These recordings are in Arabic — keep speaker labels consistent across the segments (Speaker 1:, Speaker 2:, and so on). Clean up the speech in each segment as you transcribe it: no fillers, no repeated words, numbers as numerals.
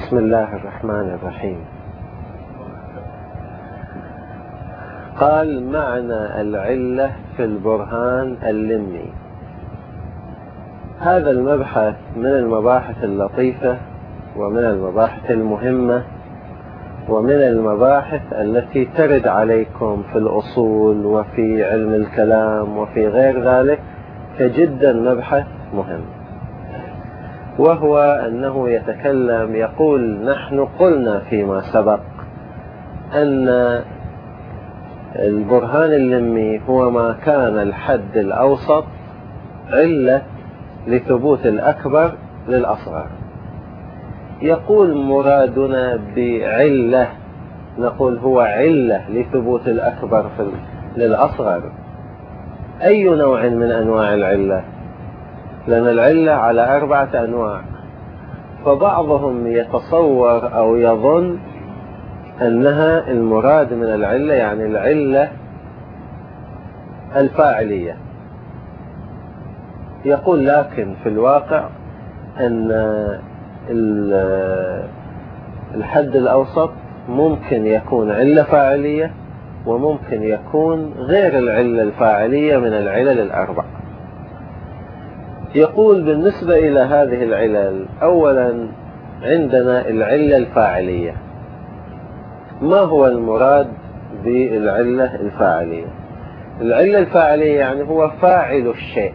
Speaker 1: بسم الله الرحمن الرحيم. قال معنى العلة في البرهان اللمي. هذا المبحث من المباحث اللطيفة ومن المباحث المهمة ومن المباحث التي ترد عليكم في الأصول وفي علم الكلام وفي غير ذلك، فجدا مبحث مهم. وهو أنه يتكلم يقول: نحن قلنا فيما سبق أن البرهان اللمي هو ما كان الحد الأوسط علة لثبوت الأكبر للأصغر. يقول: مرادنا بعلة، نقول هو علة لثبوت الأكبر للأصغر. أي نوع من أنواع العلة؟ لأن العلة على 4 أنواع، فبعضهم يتصور أو يظن أنها المراد من العلة يعني العلة الفاعلية. يقول لكن في الواقع أن الحد الأوسط ممكن يكون علة فاعلية وممكن يكون غير العلة الفاعلية من العلل ال4. يقول: بالنسبة إلى هذه العلل، أولا عندنا العلة الفاعلية. ما هو المراد بالعلة الفاعلية؟ العلة الفاعلية يعني هو فاعل الشيء.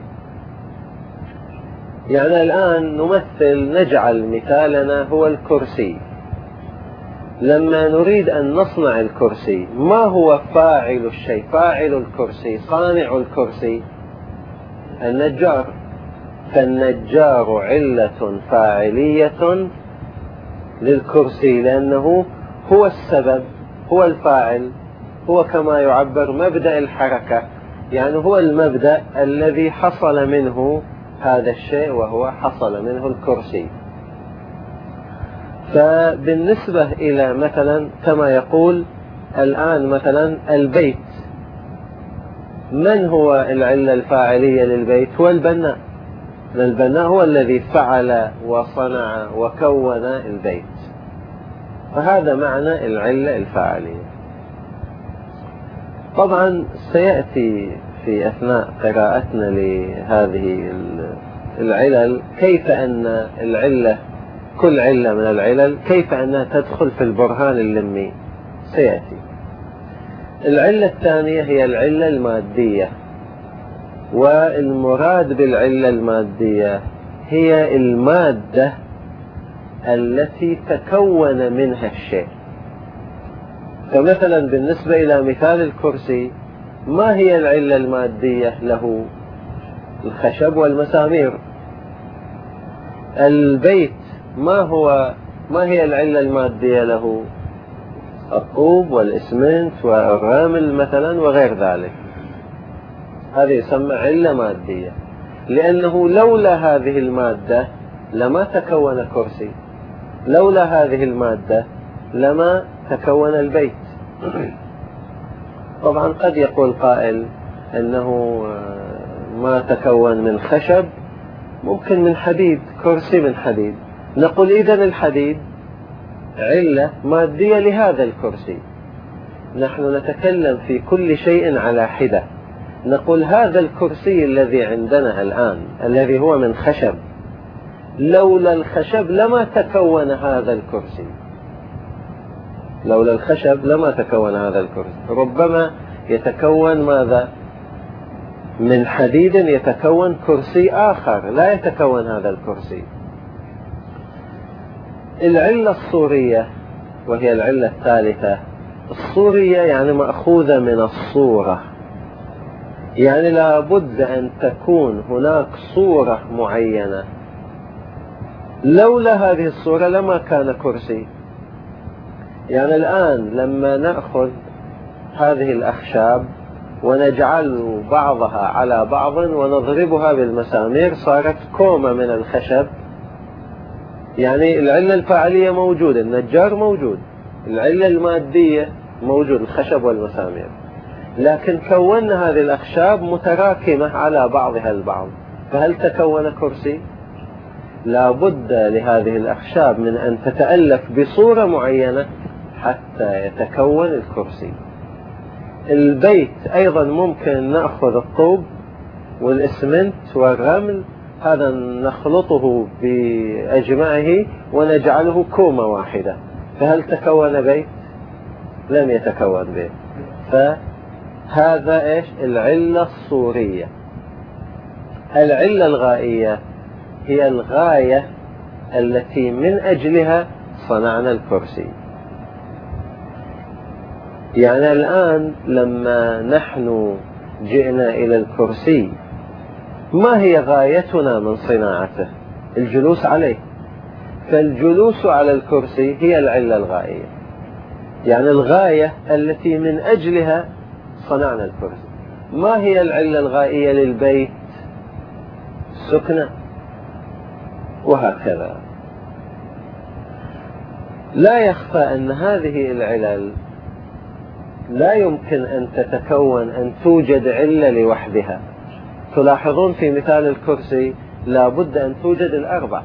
Speaker 1: يعني الآن نجعل مثالنا هو الكرسي. لما نريد أن نصنع الكرسي، ما هو فاعل الشيء؟ فاعل الكرسي، صانع الكرسي، النجار. فالنجار علة فاعلية للكرسي، لأنه هو السبب، هو الفاعل، هو كما يعبر مبدأ الحركة، يعني هو المبدأ الذي حصل منه هذا الشيء، وهو حصل منه الكرسي. فبالنسبة إلى مثلا كما يقول الآن مثلا البيت، من هو العلة الفاعلية للبيت؟ هو البناء. البناء هو الذي فعل وصنع وكون البيت. فهذا معنى العلة الفاعلية. طبعا سيأتي في أثناء قراءتنا لهذه العلل كيف أن العلة، كل علة من العلل، كيف أنها تدخل في البرهان اللمي، سيأتي. العلة الثانية هي العلة المادية. والمراد بالعلة المادية هي المادة التي تكون منها الشيء. فمثلا بالنسبة إلى مثال الكرسي، ما هي العلة المادية له؟ الخشب والمسامير. البيت ما هي العلة المادية له؟ الطوب والإسمنت والرمل مثلا وغير ذلك. هذه يسمى علة مادية، لأنه لولا هذه المادة لما تكون كرسي، لولا هذه المادة لما تكون البيت. طبعا قد يقول قائل أنه ما تكون من خشب، ممكن من حديد، كرسي من حديد. نقول إذن الحديد علة مادية لهذا الكرسي. نحن نتكلم في كل شيء على حدة. نقول هذا الكرسي الذي عندنا الآن الذي هو من خشب، لولا الخشب لما تكون هذا الكرسي. لولا الخشب لما تكون هذا الكرسي. ربما يتكون ماذا؟ من حديد يتكون كرسي آخر، لا يتكون هذا الكرسي. العلة الصورية وهي العلة الثالثة. الصورية يعني مأخوذة من الصورة، يعني لابد أن تكون هناك صورة معينة. لولا هذه الصورة لما كان كرسي. يعني الآن لما نأخذ هذه الأخشاب ونجعل بعضها على بعض ونضربها بالمسامير، صارت كومة من الخشب. يعني العلة الفاعلية موجودة، النجار موجود، العلة المادية موجود، الخشب والمسامير. لكن كونا هذه الأخشاب متراكمة على بعضها البعض، فهل تكون كرسي؟ لا بد لهذه الأخشاب من أن تتألف بصورة معينة حتى يتكون الكرسي. البيت أيضا ممكن نأخذ الطوب والإسمنت والرمل، هذا نخلطه بأجمعه ونجعله كومة واحدة، فهل تكون بيت؟ لم يتكون بيت. فهذا إيش؟ العلة الصورية. العلة الغائية هي الغاية التي من أجلها صنعنا الكرسي. يعني الآن لما نحن جئنا إلى الكرسي، ما هي غايتنا من صناعته؟ الجلوس عليه. فالجلوس على الكرسي هي العلة الغائية، يعني الغاية التي من أجلها صنعنا الكرسي. ما هي العلة الغائية للبيت؟ السكنة، وهكذا. لا يخفى أن هذه العلل لا يمكن أن تتكون، أن توجد علة لوحدها. تلاحظون في مثال الكرسي لا بد أن توجد الأربع،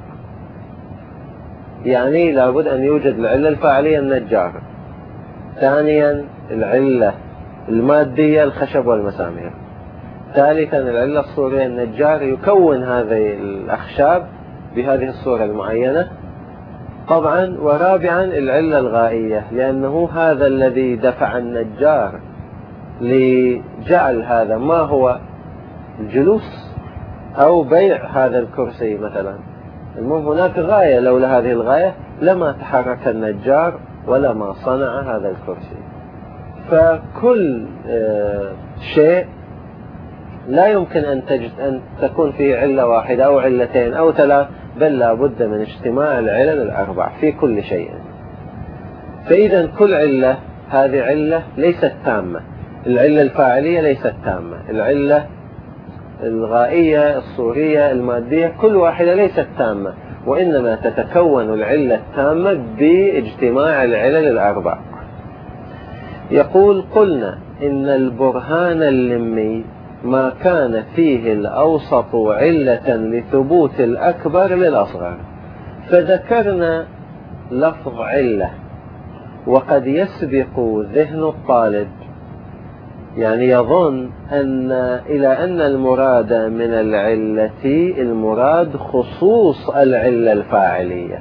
Speaker 1: يعني لا بد أن يوجد العلة الفاعلية النجار، ثانيا العلة المادية الخشب والمسامير، ثالثا العلة الصورية النجار يكون هذه الأخشاب بهذه الصورة المعينة طبعا، ورابعا العلة الغائية، لأنه هذا الذي دفع النجار لجعل هذا، ما هو الجلوس أو بيع هذا الكرسي مثلا. المهم هناك غاية، لولا هذه الغاية لما تحرك النجار ولا ما صنع هذا الكرسي. فكل شيء لا يمكن أن تكون فيه علة واحدة أو علتين أو ثلاث، بل لا بد من اجتماع العلل الأربع في كل شيء. فإذا كل علة هذه علة ليست تامة، العلة الفاعلية ليست تامة، العلة الغائية الصورية المادية كل واحدة ليست تامة، وإنما تتكون العلة التامة باجتماع العلل الأربع. يقول: قلنا إن البرهان اللمي ما كان فيه الأوسط علة لثبوت الأكبر للأصغر. فذكرنا لفظ علة، وقد يسبق ذهن الطالب، يعني يظن إلى أن المراد من العلة المراد خصوص العلة الفاعلية،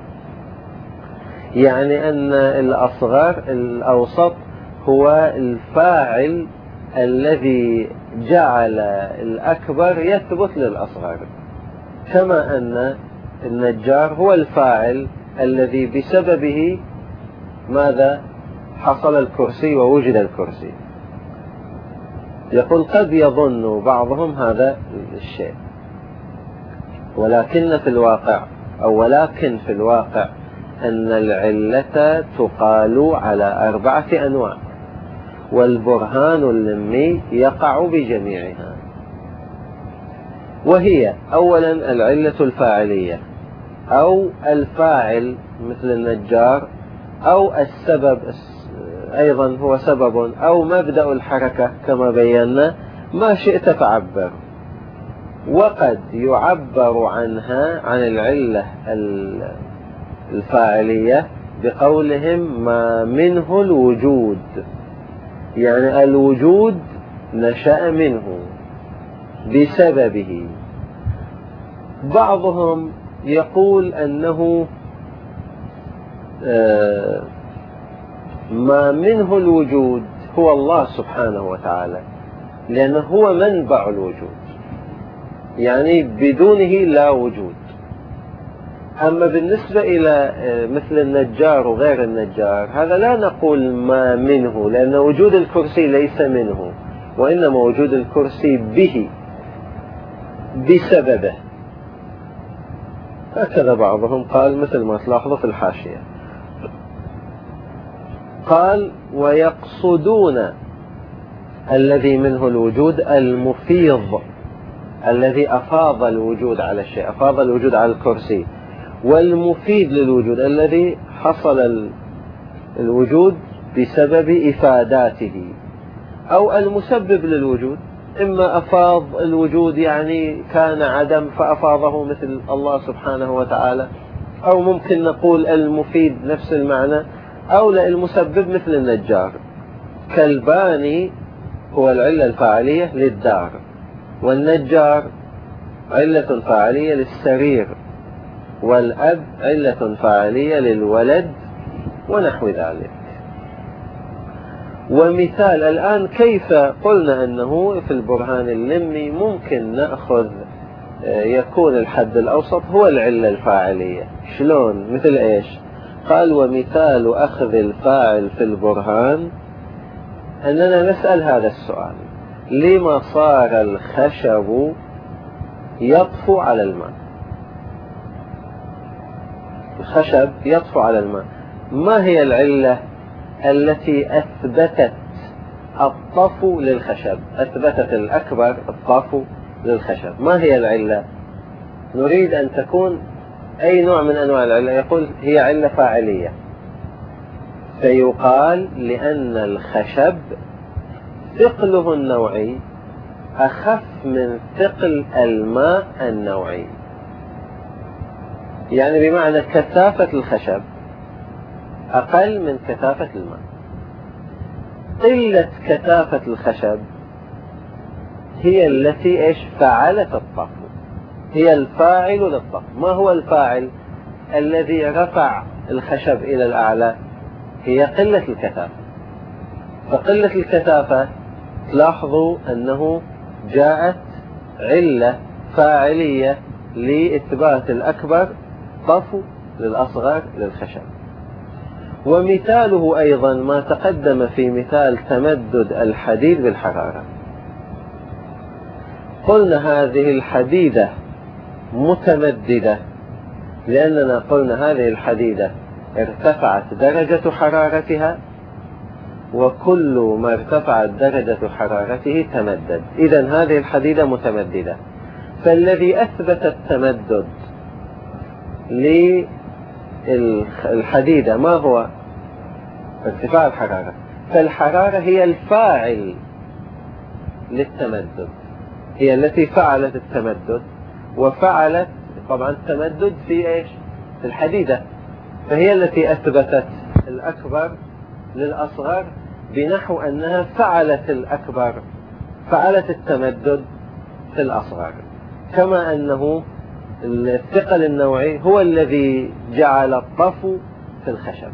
Speaker 1: يعني أن الأصغر الأوسط هو الفاعل الذي جعل الأكبر يثبت للأصغر، كما أن النجار هو الفاعل الذي بسببه ماذا حصل الكرسي ووجد الكرسي. يقول: قد يظن بعضهم هذا الشيء، ولكن في الواقع أن العلة تقال على 4 أنواع، والبرهان اللمي يقع بجميعها. وهي: أولا العلة الفاعلية، أو الفاعل مثل النجار، أو السبب أيضا هو سبب، أو مبدأ الحركة كما بينا، ما شئت فعبر. وقد يعبر عنها عن العلة الفاعلية بقولهم ما منه الوجود، يعني الوجود نشأ منه بسببه. بعضهم يقول أنه ما منه الوجود هو الله سبحانه وتعالى، لأنه هو منبع الوجود، يعني بدونه لا وجود. أما بالنسبة إلى مثل النجار وغير النجار، هذا لا نقول ما منه، لأن وجود الكرسي ليس منه، وإنما وجود الكرسي به بسببه. هكذا بعضهم قال، مثل ما تلاحظوا في الحاشية. قال: ويقصدون الذي منه الوجود المفيض، الذي أفاض الوجود على الشيء، أفاض الوجود على الكرسي، والمفيد للوجود الذي حصل الوجود بسبب إفاداته، أو المسبب للوجود إما أفاض الوجود يعني كان عدم فأفاضه مثل الله سبحانه وتعالى، أو ممكن نقول المفيد نفس المعنى، أو لا المسبب مثل النجار. كالباني هو العلة الفاعلية للدار، والنجار علة فاعلية للسرير، والأب علة فاعلية للولد، ونحو ذلك. ومثال الآن كيف قلنا أنه في البرهان اللمي ممكن نأخذ يكون الحد الأوسط هو العلة الفاعلية. شلون؟ مثل إيش؟ قال: ومثال أخذ الفاعل في البرهان أننا نسأل هذا السؤال: لما صار الخشب يطفو على الماء؟ الخشب يطفو على الماء، ما هي العلة التي أثبتت الطفو للخشب؟ أثبتت الأكبر الطفو للخشب، ما هي العلة؟ نريد أن تكون أي نوع من أنواع العلة. يقول هي علة فاعلية، فيقال لأن الخشب ثقله النوعي أخف من ثقل الماء النوعي، يعني بمعنى كثافة الخشب أقل من كثافة الماء. قلة كثافة الخشب هي التي إيش فعلت الطفو، هي الفاعل للطفو. ما هو الفاعل الذي رفع الخشب إلى الأعلى؟ هي قلة الكثافة. فقلة الكثافة تلاحظوا أنه جاءت علة فاعلية لإثبات الأكبر طفو للأصغر للخشب. ومثاله أيضا ما تقدم في مثال تمدد الحديد بالحرارة. قلنا هذه الحديدة متمددة لأننا قلنا هذه الحديدة ارتفعت درجة حرارتها، وكل ما ارتفعت درجة حرارته تمدد. إذن هذه الحديدة متمددة. فالذي أثبت التمدد للحديدة ما هو؟ ارتفاع الحرارة. فالحرارة هي الفاعل للتمدد، هي التي فعلت التمدد، وفعلت طبعا التمدد في إيش؟ في الحديدة، فهي التي أثبتت الأكبر للأصغر، بنحو أنها فعلت الأكبر، فعلت التمدد في الأصغر. كما أنه الثقل النوعي هو الذي جعل الطفو في الخشب.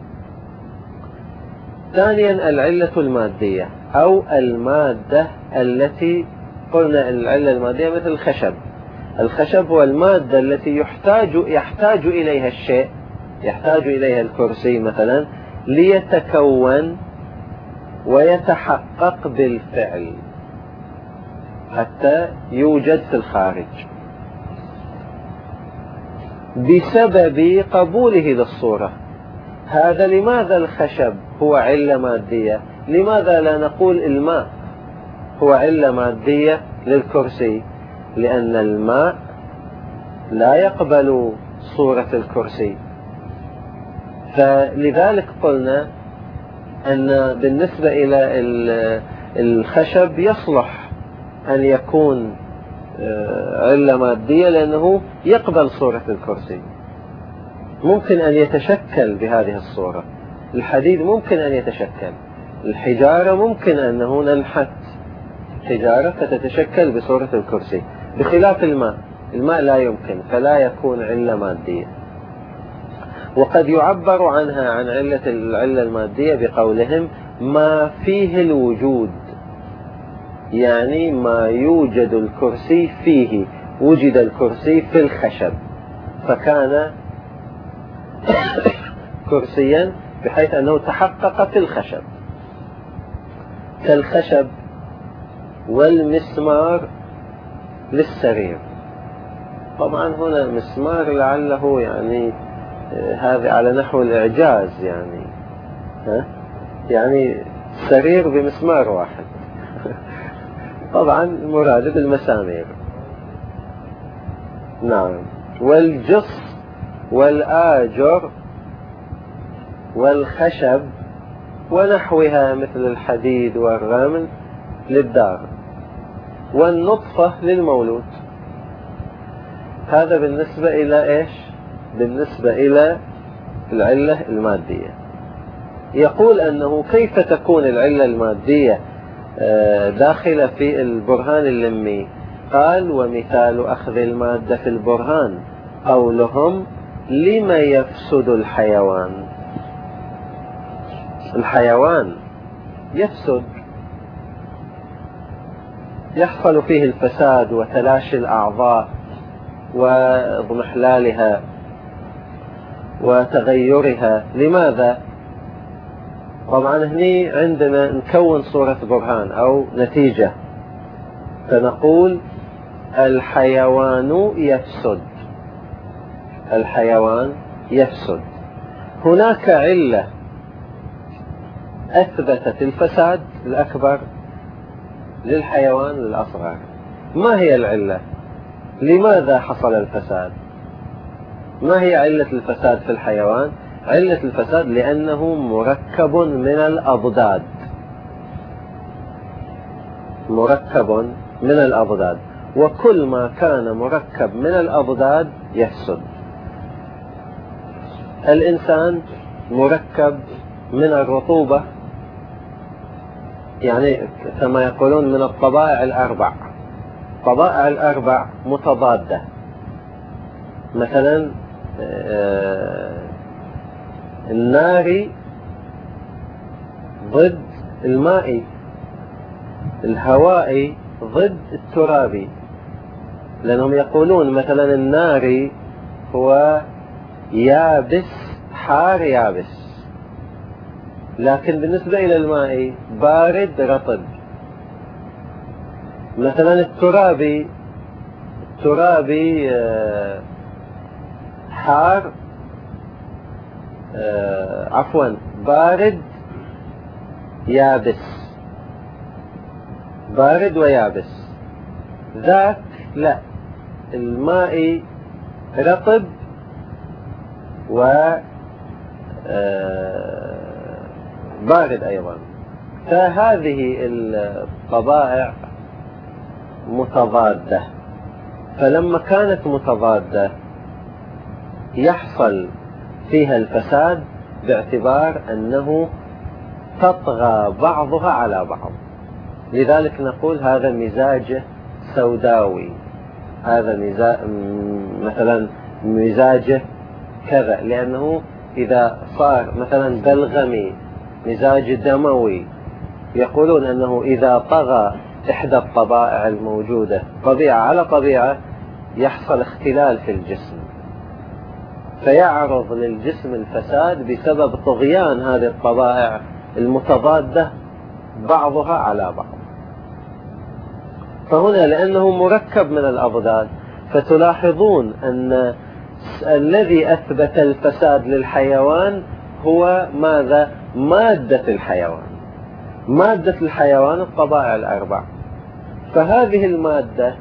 Speaker 1: ثانيا العلة المادية أو المادة التي قلنا العلة المادية مثل الخشب. الخشب هو المادة التي يحتاج إليها الشيء، يحتاج إليها الكرسي مثلا ليتكون ويتحقق بالفعل حتى يوجد في الخارج بسبب قبوله للصورة. هذا لماذا الخشب هو علة مادية؟ لماذا لا نقول الماء هو علة مادية للكرسي؟ لأن الماء لا يقبل صورة الكرسي. فلذلك قلنا أن بالنسبة إلى الخشب يصلح أن يكون علة مادية لأنه يقبل صورة الكرسي، ممكن أن يتشكل بهذه الصورة. الحديد ممكن أن يتشكل، الحجارة ممكن أنه ننحت حجارة فتتشكل بصورة الكرسي، بخلاف الماء. الماء لا يمكن، فلا يكون علة مادية. وقد يعبر عنها عن العلة المادية بقولهم ما فيه الوجود، يعني ما يوجد الكرسي فيه، وجد الكرسي في الخشب فكان كرسيا بحيث أنه تحقق في الخشب. كالخشب والمسمار للسرير. طبعا هنا مسمار لعله يعني هذا على نحو الإعجاز، يعني سرير بمسمار واحد طبعا مراد بالمسامير. نعم. والجص والآجر والخشب ونحوها مثل الحديد والرمل للدار. والنطفة للمولود. هذا بالنسبة إلى إيش؟ بالنسبة إلى العلة المادية. يقول أنه كيف تكون العلة المادية داخلة في البرهان اللمي؟ قال: ومثال أخذ المادة في البرهان قولهم: لما يفسد الحيوان؟ الحيوان يفسد، يحصل فيه الفساد وتلاشي الأعضاء واضمحلالها وتغيرها. لماذا؟ طبعا هني عندنا نكون صورة برهان أو نتيجة، فنقول الحيوان يفسد. الحيوان يفسد. هناك علة أثبتت الفساد الأكبر للحيوان الأصغر. ما هي العلة؟ لماذا حصل الفساد؟ ما هي علة الفساد في الحيوان؟ علة الفساد لأنه مركب من الأضداد. مركب من الأضداد، وكل ما كان مركب من الأضداد يفسد. الإنسان مركب من الرطوبة، يعني كما يقولون من الطبائع الأربع. طبائع الأربع متضادة. مثلا النار ضد الماء، الهواء ضد الترابي، لأنهم يقولون مثلا النار هو يابس حار يابس، لكن بالنسبة إلى الماء بارد رطب. مثلا الترابي حار عفوا بارد يابس، بارد ويابس. ذاك لا، الماء رطب و بارد أيضا. فهذه الطبائع متضادة، فلما كانت متضادة يحصل فيها الفساد باعتبار أنه تطغى بعضها على بعض. لذلك نقول هذا مزاج سوداوي، هذا مثلا مزاجه كذا، لأنه إذا صار مثلا بلغمي مزاج دموي، يقولون أنه إذا طغى إحدى الطبائع الموجودة طبيعة على طبيعة يحصل اختلال في الجسم، فيعرض للجسم الفساد بسبب طغيان هذه الطبائع المتضادة بعضها على بعض. فهنا لأنه مركب من الأضداد، فتلاحظون أن الذي أثبت الفساد للحيوان هو ماذا؟ مادة الحيوان. مادة الحيوان الطبائع الأربع. فهذه المادة،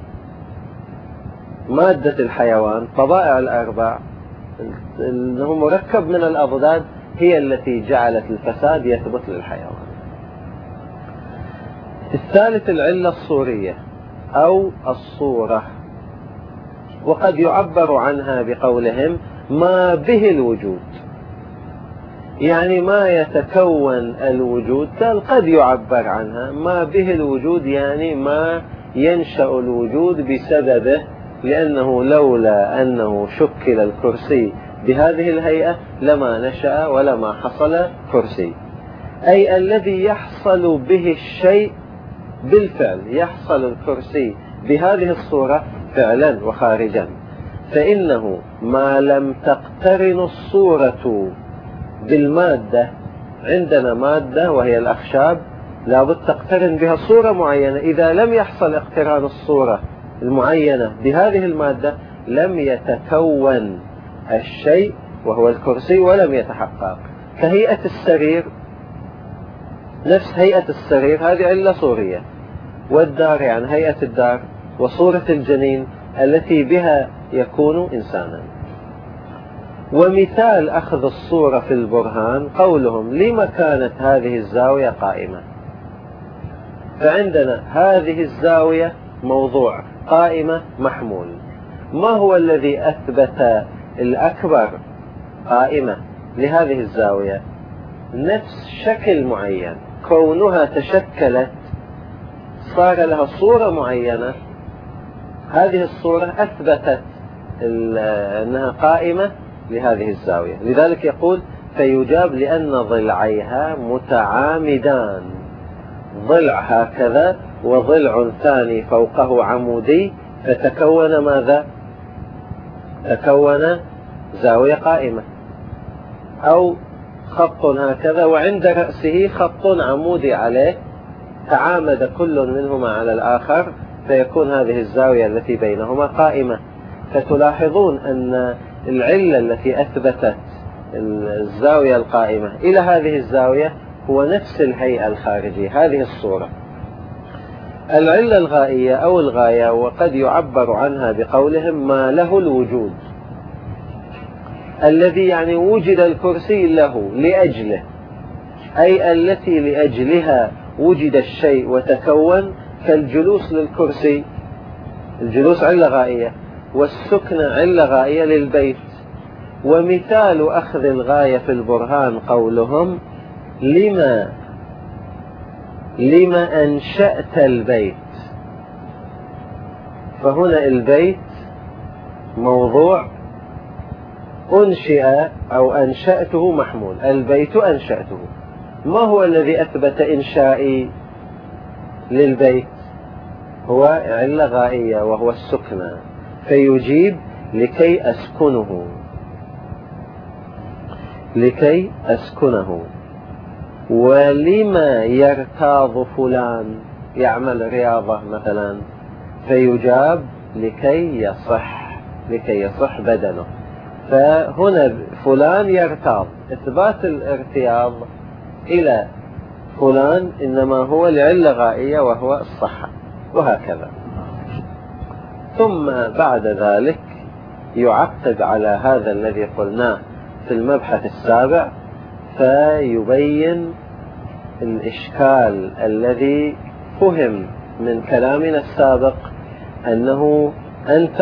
Speaker 1: مادة الحيوان طبائع الأربع أنه مركب من الأضداد، هي التي جعلت الفساد يثبت للحيوان. الثالث العلة الصورية أو الصورة، وقد يعبر عنها بقولهم ما به الوجود، يعني ما يتكون الوجود. قد يعبر عنها ما به الوجود، يعني ما ينشأ الوجود بسببه، لأنه لولا أنه شكل الكرسي بهذه الهيئة لما نشأ ولما حصل كرسي. أي الذي يحصل به الشيء بالفعل، يحصل الكرسي بهذه الصورة فعلا وخارجا. فإنه ما لم تقترن الصورة بالمادة، عندنا مادة وهي الأخشاب لابد تقترن بها صورة معينة، إذا لم يحصل اقتران الصورة المعينة بهذه المادة لم يتكون الشيء وهو الكرسي ولم يتحقق. كهيئة السرير، نفس هيئة السرير هذه علة صورية، والدار يعني هيئة الدار، وصورة الجنين التي بها يكون إنسانا. ومثال أخذ الصورة في البرهان قولهم لما كانت هذه الزاوية قائمة. فعندنا هذه الزاوية موضوع، قائمة محمول. ما هو الذي أثبت الأكبر قائمة لهذه الزاوية؟ نفس شكل معين، كونها تشكلت صار لها صورة معينة، هذه الصورة أثبتت أنها قائمة لهذه الزاوية. لذلك يقول فيجاب لأن ضلعيها متعامدان، ضلع هكذا وضلع ثاني فوقه عمودي، فتكون ماذا؟ تكون زاوية قائمة. أو خط هكذا وعند رأسه خط عمودي عليه، تعامد كل منهما على الآخر، فيكون هذه الزاوية التي بينهما قائمة. فتلاحظون أن العلة التي أثبتت الزاوية القائمة إلى هذه الزاوية هو نفس الهيئة الخارجية، هذه الصورة. العلة الغائية أو الغاية، وقد يعبر عنها بقولهم ما له الوجود، الذي يعني وجد الكرسي له لأجله، أي التي لأجلها وجد الشيء وتكون، كالجلوس للكرسي، الجلوس علة غائية، والسكن علة غائية للبيت. ومثال أخذ الغاية في البرهان قولهم لما أنشأت البيت. فهنا البيت موضوع أنشئ أو أنشأته محمول، البيت أنشأته. ما هو الذي أثبت إنشائي للبيت؟ هو علة غائية وهو السكنى، فيجيب لكي أسكنه، لكي أسكنه. ولما يرتاض فلان، يعمل رياضة مثلا، فيجاب لكي يصح بدنه. فهنا فلان يرتاض، إثبات الارتياض إلى فلان إنما هو لعلة غائية وهو الصحة، وهكذا. ثم بعد ذلك يعقد على هذا الذي قلناه في المبحث السابع، فيبين الإشكال الذي فهم من كلامنا السابق، أنه أنت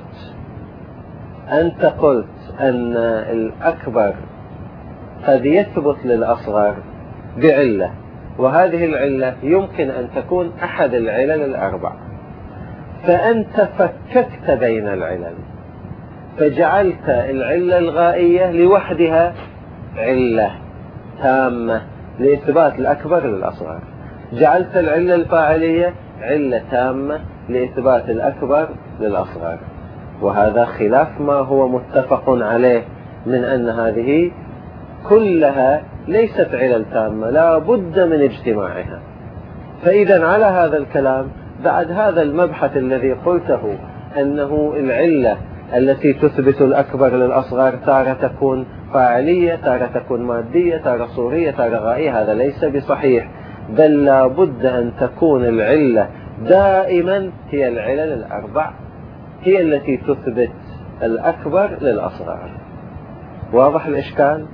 Speaker 1: قلت أن الأكبر قد يثبت للأصغر بعلة، وهذه العلة يمكن أن تكون أحد العلل الأربع، فأنت فككت بين العلل، فجعلت العلة الغائية لوحدها علة تامة لإثبات الأكبر للأصغر، جعلت العلة الفاعلية علة تامة لإثبات الأكبر للأصغر. وهذا خلاف ما هو متفق عليه من أن هذه كلها ليست علل تامة، لا بد من اجتماعها. فإذا على هذا الكلام، بعد هذا المبحث الذي قلته أنه العلة التي تثبت الأكبر للأصغر تارة تكون فاعلية، تارة تكون مادية، تارة صورية، تارة غائية، هذا ليس بصحيح، بل لا بد أن تكون العلة دائما هي العلل الأربع، هي التي تثبت الأكبر للأصغر. واضح الإشكال؟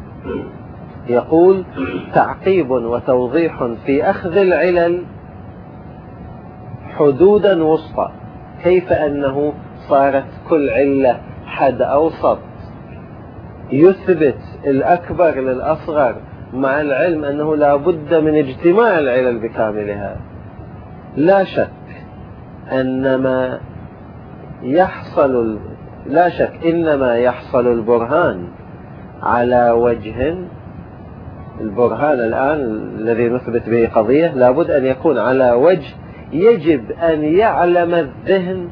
Speaker 1: يقول تعقيب وتوضيح في أخذ العلل حدودا وسطى، كيف أنه صارت كل علة حد أوسط يثبت الأكبر للأصغر، مع العلم أنه لا بد من اجتماع العلل بكاملها. لا شك إنما يحصل البرهان على وجه، البرهان الآن الذي نثبت به قضية لابد أن يكون على وجه يجب أن يعلم الذهن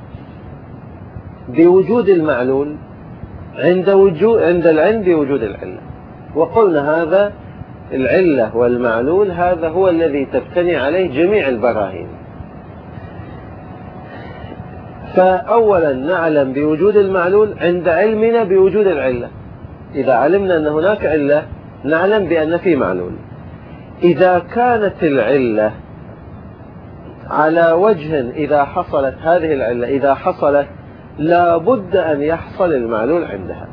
Speaker 1: بوجود المعلول عند العلم بوجود العلة. وقلنا هذا العلة والمعلول هذا هو الذي تبتني عليه جميع البراهين. فأولا نعلم بوجود المعلول عند علمنا بوجود العلة. إذا علمنا أن هناك علة نعلم بأن في معلول. إذا كانت العلة على وجه، إذا حصلت هذه العلة، إذا حصلت لا بد أن يحصل المعلول عندها.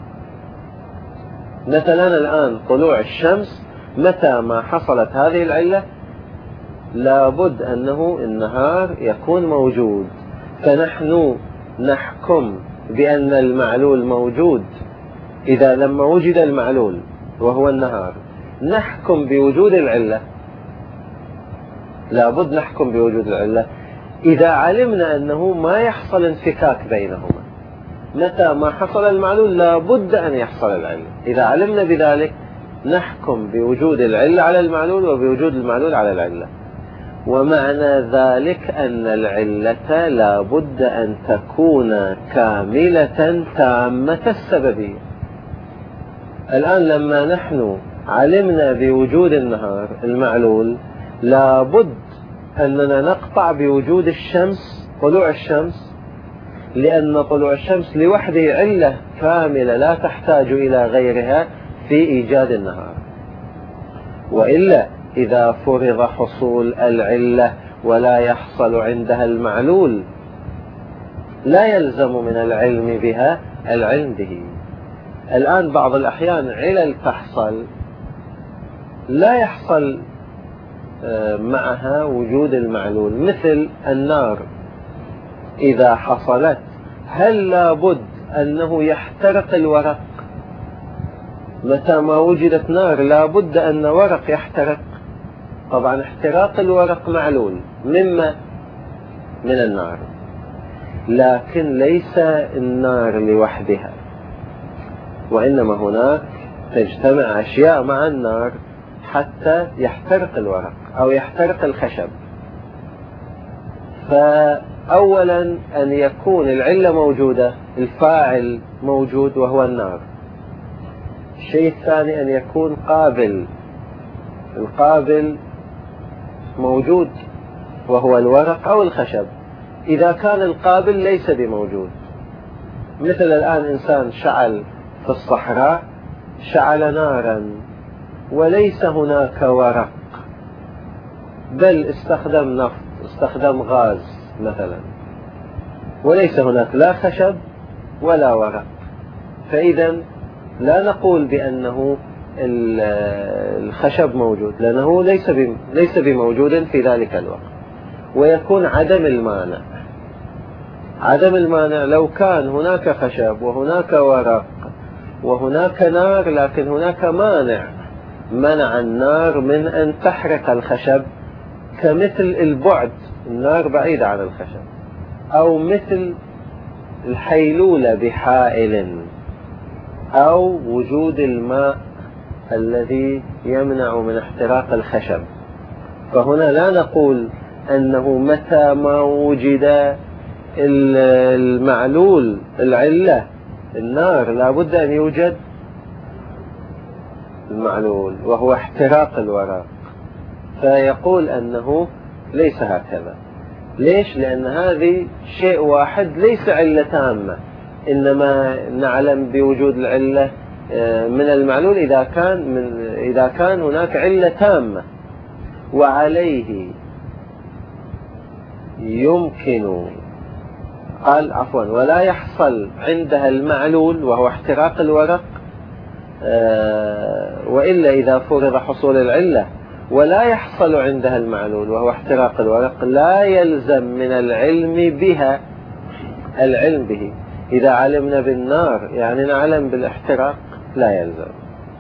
Speaker 1: مثلا الآن طلوع الشمس، متى ما حصلت هذه العلة لابد أنه النهار يكون موجود، فنحن نحكم بأن المعلول موجود. إذا لما وجد المعلول وهو النهار نحكم بوجود العلة، لابد نحكم بوجود العلة إذا علمنا أنه ما يحصل انفكاك بينهما. متى ما حصل المعلول لابد أن يحصل العلة، إذا علمنا بذلك نحكم بوجود العلة على المعلول وبوجود المعلول على العلة. ومعنى ذلك أن العلة لابد أن تكون كاملة تامة السببية. الآن لما نحن علمنا بوجود النهار المعلول لابد أننا نقطع بوجود الشمس، طلوع الشمس، لأن طلوع الشمس لوحده علة كاملة لا تحتاج إلى غيرها في إيجاد النهار. وإلا إذا فرض حصول العلة ولا يحصل عندها المعلول لا يلزم من العلم بها العلم به. الآن بعض الأحيان علل تحصل لا يحصل معها وجود المعلول، مثل النار إذا حصلت هل لابد أنه يحترق الورق؟ متى ما وجدت نار لابد أن ورق يحترق. طبعا احتراق الورق معلول مما من النار، لكن ليس النار لوحدها، وإنما هناك تجتمع أشياء مع النار حتى يحترق الورق أو يحترق الخشب. فأولا أن يكون العلة موجودة، الفاعل موجود وهو النار. الشيء الثاني أن يكون قابل، القابل موجود وهو الورق أو الخشب. إذا كان القابل ليس بموجود، مثل الآن إنسان شعل في الصحراء، شعل نارا وليس هناك ورق، بل استخدم نفط، استخدم غاز مثلا، وليس هناك لا خشب ولا ورق، فإذا لا نقول بأنه الخشب موجود، لأنه ليس بموجود في ذلك الوقت. ويكون عدم المانع، عدم المانع لو كان هناك خشب وهناك ورق وهناك نار، لكن هناك مانع منع النار من أن تحرق الخشب، كمثل البعد، النار بعيدة عن الخشب، أو مثل الحيلولة بحائل، أو وجود الماء الذي يمنع من احتراق الخشب. فهنا لا نقول أنه متى ما وجد المعلول العلة النار لابد أن يوجد المعلول وهو احتراق الورق. فيقول أنه ليس هكذا. ليش؟ لأن هذه شيء واحد ليس علة تامة، إنما نعلم بوجود العلة من المعلول إذا كان هناك علة تامة. وعليه يمكن ولا يحصل عندها المعلول وهو احتراق الورق، وإلا إذا فرض حصول العلة ولا يحصل عندها المعلول وهو احتراق الورق لا يلزم من العلم بها العلم به. إذا علمنا بالنار يعني نعلم بالاحتراق لا يلزم.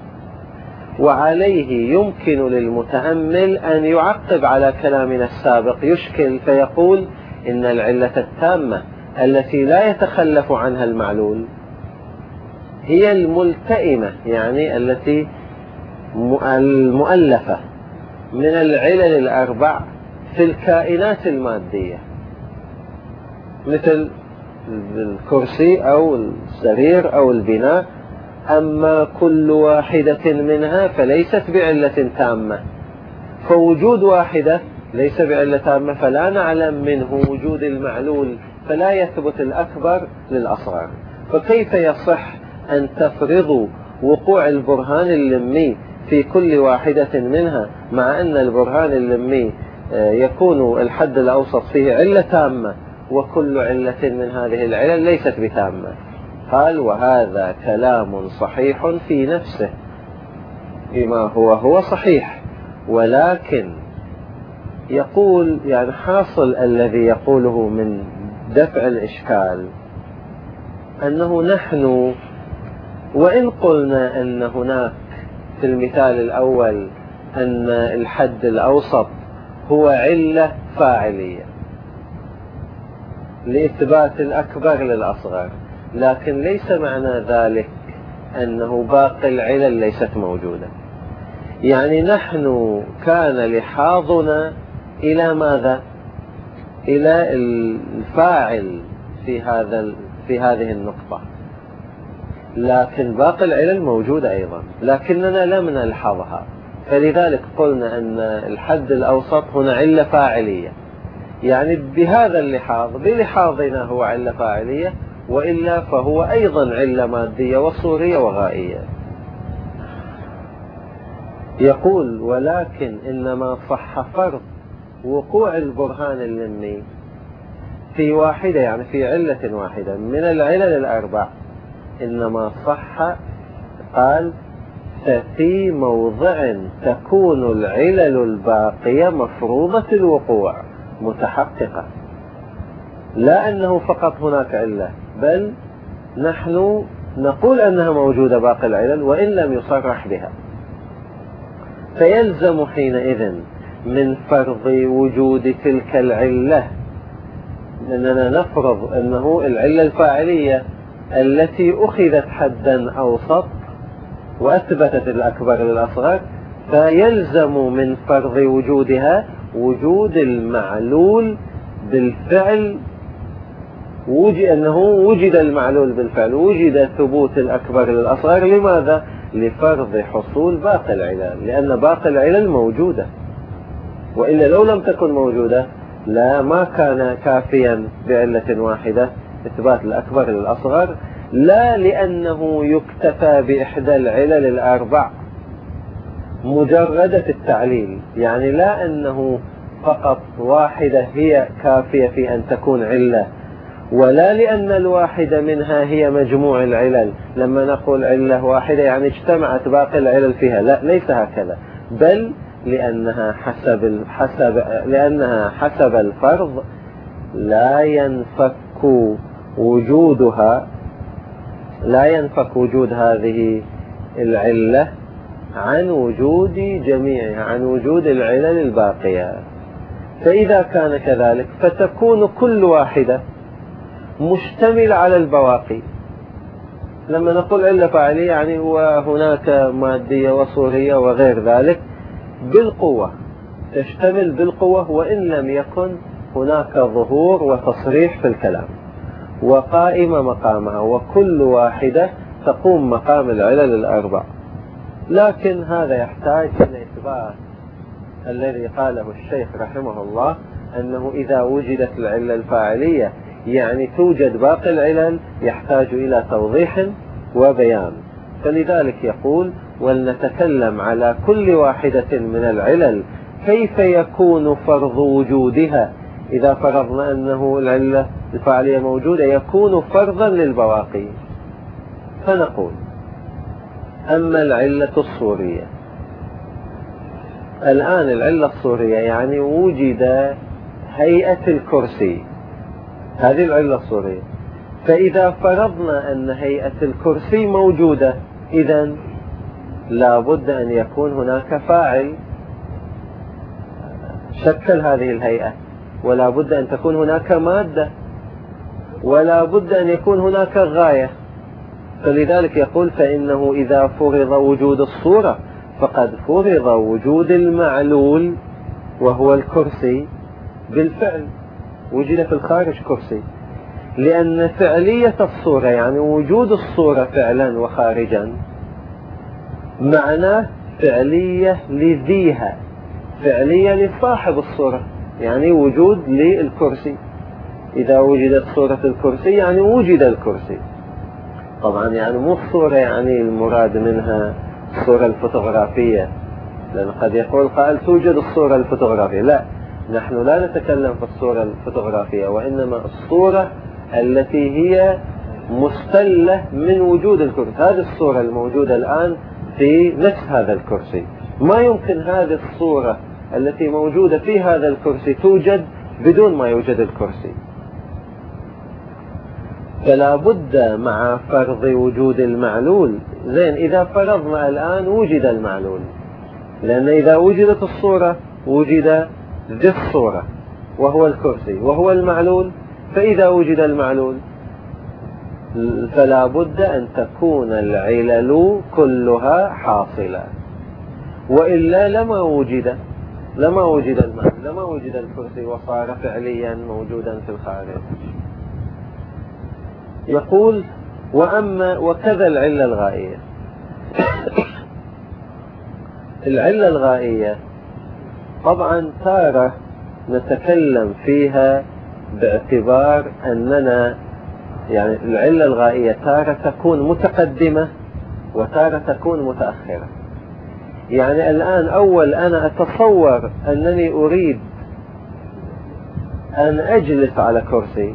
Speaker 1: وعليه يمكن للمتأمل أن يعقب على كلامنا السابق، يشكل فيقول إن العلة التامة التي لا يتخلف عنها المعلول هي الملتئمة، يعني التي المؤلفة من العلل الأربع في الكائنات المادية، مثل الكرسي أو السرير أو البناء. أما كل واحدة منها فليست بعلة تامة، فوجود واحدة ليس بعلة تامة، فلا نعلم منه وجود المعلول، فلا يثبت الأكبر للأصغر. فكيف يصح أن تفرضوا وقوع البرهان اللمي في كل واحدة منها، مع أن البرهان اللمي يكون الحد الأوسط فيه علة تامة وكل علة من هذه العلل ليست بتامة؟ قال: وهذا كلام صحيح في نفسه بما هو صحيح، ولكن يقول يعني حاصل الذي يقوله من دفع الإشكال أنه نحن وإن قلنا أن هناك في المثال الأول أن الحد الأوسط هو علة فاعلية لإثبات الأكبر للأصغر، لكن ليس معنى ذلك أنه باقي العلل ليست موجودة. يعني نحن كان لحاظنا إلى ماذا؟ إلى الفاعل في هذه النقطة، لكن باقي العلل موجودة أيضا لكننا لم نلحظها، فلذلك قلنا أن الحد الأوسط هنا علة فاعلية، يعني بهذا اللحاظ بلحاظنا هو علة فاعلية، وإلا فهو أيضا علة مادية وصورية وغائية. يقول ولكن إنما صح فرض وقوع البرهان اللمي في واحدة، يعني في علة واحدة من العلل الأربع، إنما صح قال ففي موضع تكون العلل الباقية مفروضة الوقوع متحققة، لا أنه فقط هناك علة، بل نحن نقول أنها موجودة باقي العلل وإن لم يصرح بها. فيلزم حينئذ من فرض وجود تلك العلة أننا نفرض أنه العلة الفاعلية التي أخذت حدا أوسط وأثبتت الأكبر للأصغر، فيلزم من فرض وجودها وجود المعلول بالفعل، أنه وجد المعلول بالفعل، وجد ثبوت الأكبر للأصغر. لماذا؟ لفرض حصول باقي العلل، لأن باقي العلل موجودة، وإلا لو لم تكن موجودة لا ما كان كافيا بعلة واحدة إثبات الأكبر للأصغر، لا لأنه يكتفى بإحدى العلل الأربع مجردة التعليل، يعني لا أنه فقط واحدة هي كافية في أن تكون علة، ولا لأن الواحدة منها هي مجموع العلل، لما نقول علة واحدة يعني اجتمعت باقي العلل فيها، لا ليس هكذا، بل لأنها حسب الفرض لا ينفك وجود هذه العلة عن وجود جميعها، عن وجود العلل الباقية. فإذا كان كذلك فتكون كل واحدة مشتمل على البواقي. لما نقول علة فاعلية يعني هو هناك مادية وصورية وغير ذلك بالقوة، تشتمل بالقوة وإن لم يكن هناك ظهور وتصريح في الكلام، وقائمة مقامها، وكل واحدة تقوم مقام العلل الأربع. لكن هذا يحتاج إلى إثبات الذي قاله الشيخ رحمه الله، أنه إذا وجدت العلة الفاعلية يعني توجد باقي العلل، يحتاج إلى توضيح وبيان. فلذلك يقول ولنتكلم على كل واحدة من العلل كيف يكون فرض وجودها. إذا فرضنا أنه العلة الفاعلية موجودة يكون فرضا للبواقي، فنقول أما العلة الصورية، الآن العلة الصورية يعني وجد هيئة الكرسي، هذه العلة الصورية، فإذا فرضنا أن هيئة الكرسي موجودة إذن لا بد أن يكون هناك فاعل شكل هذه الهيئة، ولا بد أن تكون هناك مادة، ولا بد أن يكون هناك غاية. فلذلك يقول فإنه إذا فرض وجود الصورة فقد فرض وجود المعلول وهو الكرسي بالفعل، وجد في الخارج كرسي، لأن فعلية الصورة يعني وجود الصورة فعلا وخارجا معناه فعلية لذيها، فعلية لصاحب الصورة، يعني وجود للكرسي. إذا وجدت صورة الكرسي يعني وجد الكرسي. طبعا يعني مو الصورة يعني المراد منها الصورة الفوتوغرافية، لأن قد يقول قائل توجد الصورة الفوتوغرافية، لا، نحن لا نتكلم في الصورة الفوتوغرافية، وإنما الصورة التي هي مستلة من وجود الكرسي. هذه الصورة الموجودة الآن في نفس هذا الكرسي، ما يمكن هذه الصورة التي موجودة في هذا الكرسي توجد بدون ما يوجد الكرسي. فلا بد مع فرض وجود المعلول. زين، إذا فرضنا الآن وجد المعلول، لأن إذا وجدت الصورة وجد ذي الصورة وهو الكرسي وهو المعلول، فإذا وجد المعلول فلا بد أن تكون العلل كلها حاصلة، وإلا لما وجد المعلول، لما وجد الكرسي وصار فعليا موجودا في الخارج. يقول وكذا العلة الغائية. العلة الغائية طبعا تارة نتكلم فيها باعتبار أننا يعني العلة الغائية تارة تكون متقدمة وتارة تكون متأخرة. يعني الآن أنا أتصور أنني أريد أن أجلس على كرسي،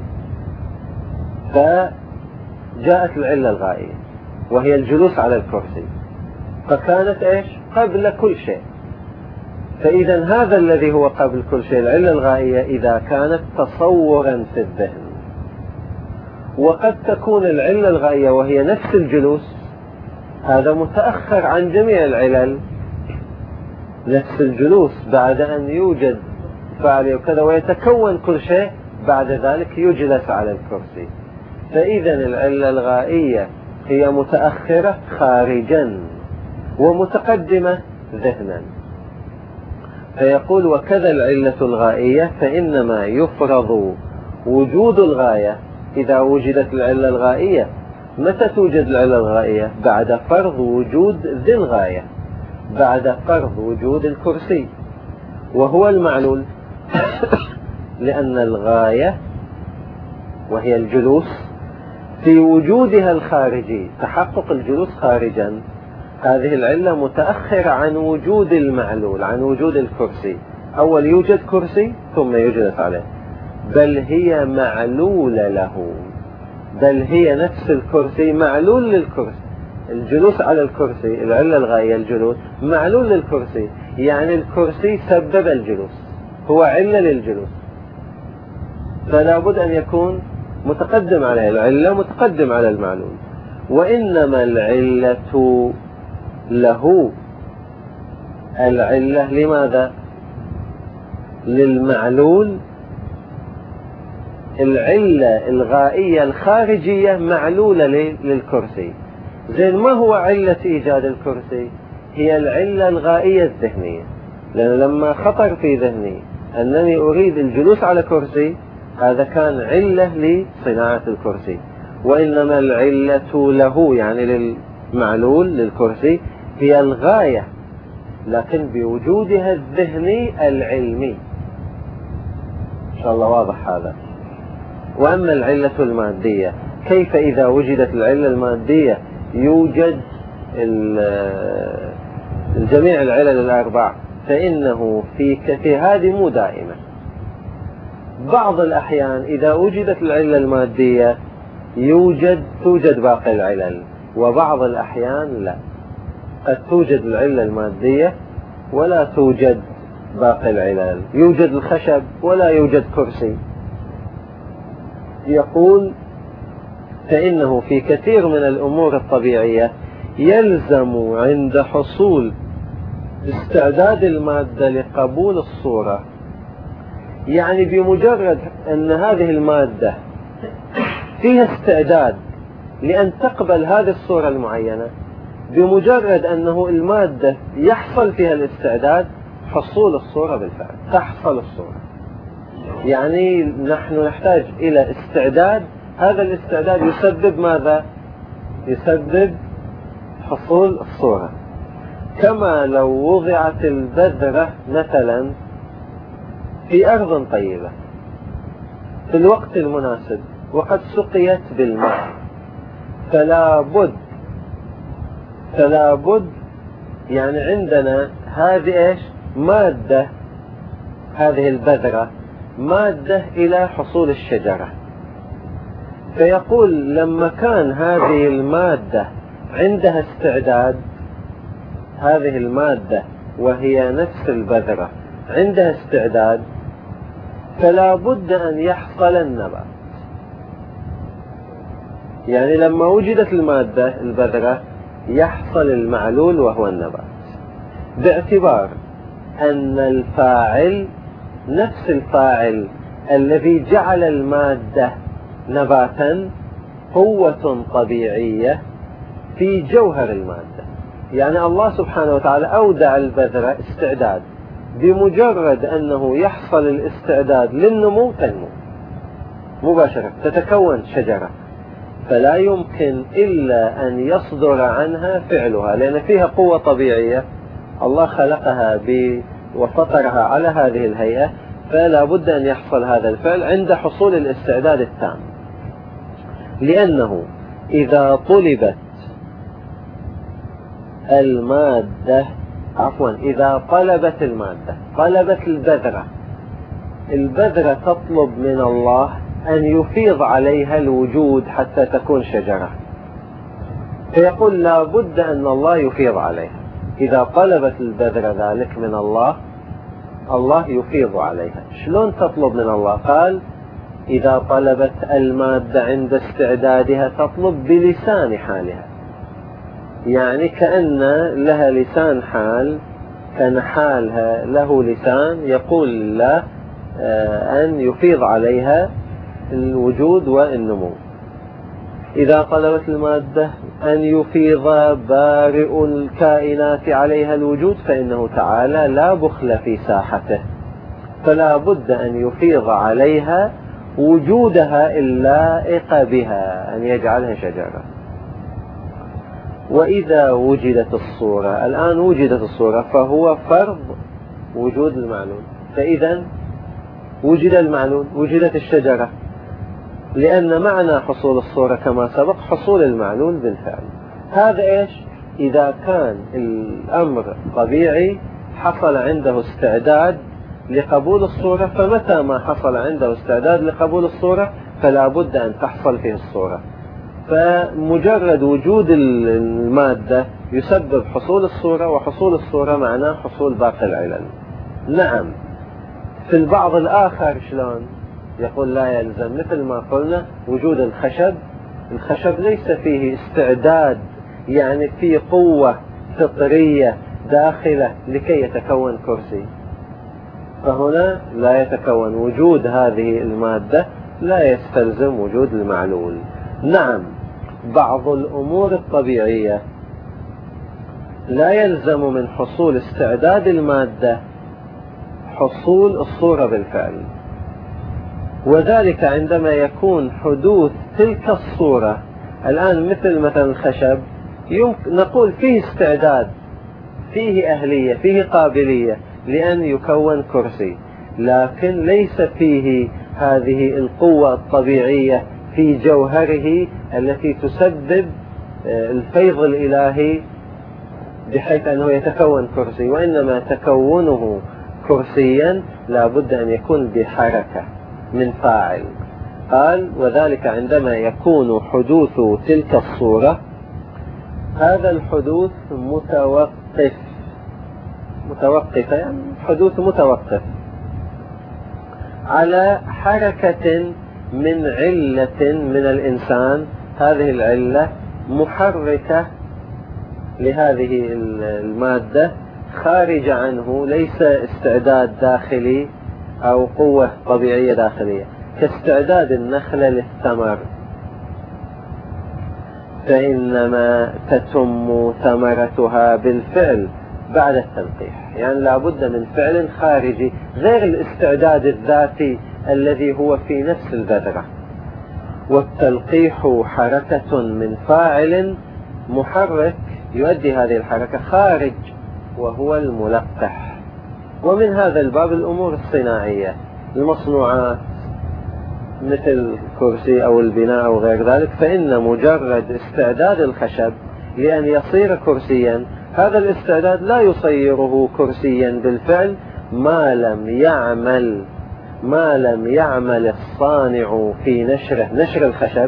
Speaker 1: فجاءت العلة الغائية وهي الجلوس على الكرسي، فكانت إيش؟ قبل كل شيء. فإذا هذا الذي هو قبل كل شيء العلة الغائية إذا كانت تصورا في الذهن. وقد تكون العلة الغائية وهي نفس الجلوس، هذا متأخر عن جميع العلل، نفس الجلوس بعد أن يوجد فعل وكذا ويتكون كل شيء، بعد ذلك يجلس على الكرسي. فإذا العلة الغائية هي متأخرة خارجا ومتقدمة ذهنا. فيقول وكذا العلة الغائية، فإنما يفرض وجود الغاية إذا وجدت العلة الغائية. متى توجد العلة الغائية؟ بعد فرض وجود ذي الغاية، بعد فرض وجود الكرسي وهو المعلول. لأن الغاية وهي الجلوس في وجودها الخارجي، تحقق الجلوس خارجا، هذه العلة متأخرة عن وجود المعلول، عن وجود الكرسي. أول يوجد كرسي ثم يجلس عليه، بل هي معلولة له، بل هي نفس الكرسي معلول للكرسي. الجلوس على الكرسي، العلة الغائية الجلوس، معلول للكرسي، يعني الكرسي سبب الجلوس، هو علة للجلوس، فلا بد أن يكون متقدم عليه، العلة متقدم على المعلول. وإنما العلة له، العلة لماذا؟ للمعلول. العلة الغائية الخارجية معلولة للكرسي. زين، ما هو علة إيجاد الكرسي؟ هي العلة الغائية الذهنية، لأن لما خطر في ذهني أنني أريد الجلوس على كرسي، هذا كان علة لصناعة الكرسي. وإنما العلة له يعني للمعلول للكرسي هي الغاية، لكن بوجودها الذهني العلمي. إن شاء الله واضح هذا. وأما العلة المادية، كيف إذا وجدت العلة المادية يوجد جميع العلل الأربع؟ فإنه في هذه مو دائمة. بعض الأحيان إذا وجدت العلة المادية توجد باقي العلل، وبعض الأحيان لا، قد توجد العلة المادية ولا توجد باقي العلل، يوجد الخشب ولا يوجد كرسي. يقول فإنه في كثير من الأمور الطبيعية يلزم عند حصول استعداد المادة لقبول الصورة، يعني بمجرد أن هذه المادة فيها استعداد لأن تقبل هذه الصورة المعينة، بمجرد أنه المادة يحصل فيها الاستعداد حصول الصورة بالفعل، تحصل الصورة. يعني نحن نحتاج إلى استعداد، هذا الاستعداد يسبب ماذا؟ يسبب حصول الصورة. كما لو وضعت البذرة مثلا في أرض طيبة في الوقت المناسب وقد سقيت بالماء، فلا بد يعني عندنا هذه إيش؟ مادة، هذه البذرة مادة إلى حصول الشجرة. فيقول لما كان هذه المادة عندها استعداد، هذه المادة وهي نفس البذرة عندها استعداد فلا بد أن يحصل النبات. يعني لما وجدت المادة البذرة يحصل المعلول وهو النبات، باعتبار أن الفاعل نفس الفاعل الذي جعل المادة نباتا قوة طبيعية في جوهر المادة. يعني الله سبحانه وتعالى أودع البذرة استعداد، بمجرد أنه يحصل الاستعداد للنمو تنمو مباشرة، تتكون شجرة، فلا يمكن إلا أن يصدر عنها فعلها، لأن فيها قوة طبيعية الله خلقها وفطرها على هذه الهيئة، فلا بد أن يحصل هذا الفعل عند حصول الاستعداد التام. لأنه إذا طلبت المادة إذا طلبت المادة، طلبت البذرة تطلب من الله أن يفيض عليها الوجود حتى تكون شجرة، فيقول لا بد أن الله يفيض عليها. إذا طلبت البذرة ذلك من الله، الله يفيض عليها. شلون تطلب من الله؟ قال إذا طلبت المادة عند استعدادها تطلب بلسان حالها، يعني كأن لها لسان حال، كان حالها له لسان يقول له أن يفيض عليها الوجود والنمو. إذا طلبت المادة أن يفيض بارئ الكائنات عليها الوجود، فإنه تعالى لا بخل في ساحته، فلا بد أن يفيض عليها وجودها اللائق بها، أن يجعلها شجرة. وإذا وجدت الصورة، الآن وجدت الصورة، فهو فرض وجود المعلول، فإذا وجد المعلول وجدت الشجرة، لأن معنى حصول الصورة كما سبق حصول المعلول بالفعل. هذا إيش؟ إذا كان الأمر طبيعي حصل عنده استعداد لقبول الصورة، فمتى ما حصل عنده استعداد لقبول الصورة فلا بد أن تحصل فيه الصورة. فمجرد وجود المادة يسبب حصول الصورة، وحصول الصورة معناه حصول باقي العلل. نعم، في البعض الآخر شلون؟ يقول لا يلزم، مثل ما قلنا وجود الخشب ليس فيه استعداد، يعني فيه قوة فطرية داخلة لكي يتكون كرسي، فهنا لا يتكون. وجود هذه المادة لا يستلزم وجود المعلول. نعم، بعض الأمور الطبيعية لا يلزم من حصول استعداد المادة حصول الصورة بالفعل، وذلك عندما يكون حدوث تلك الصورة. الآن مثل الخشب يمكن نقول فيه استعداد، فيه أهلية، فيه قابلية لأن يكون كرسي، لكن ليس فيه هذه القوة الطبيعية في جوهره التي تسبب الفيض الإلهي بحيث أنه يتكون كرسي، وإنما تكونه كرسيا لا بد أن يكون بحركة من فاعل. قال وذلك عندما يكون حدوث تلك الصورة، هذا الحدوث متوقف يعني حدوث متوقف على حركة من علة من الإنسان، هذه العلة محركة لهذه المادة خارج عنه، ليس استعداد داخلي أو قوة طبيعية داخلية، كاستعداد النخلة للثمر، فإنما تتم ثمرتها بالفعل بعد التلقيح. يعني لابد من فعل خارجي غير الاستعداد الذاتي الذي هو في نفس البذرة. والتلقيح حركة من فاعل محرك يؤدي هذه الحركة خارج، وهو الملقح. ومن هذا الباب الأمور الصناعية، المصنوعات مثل الكرسي أو البناء أو غير ذلك، فإن مجرد استعداد الخشب لأن يصير كرسيا، هذا الاستعداد لا يصيره كرسيا بالفعل ما لم يعمل الصانع في نشر الخشب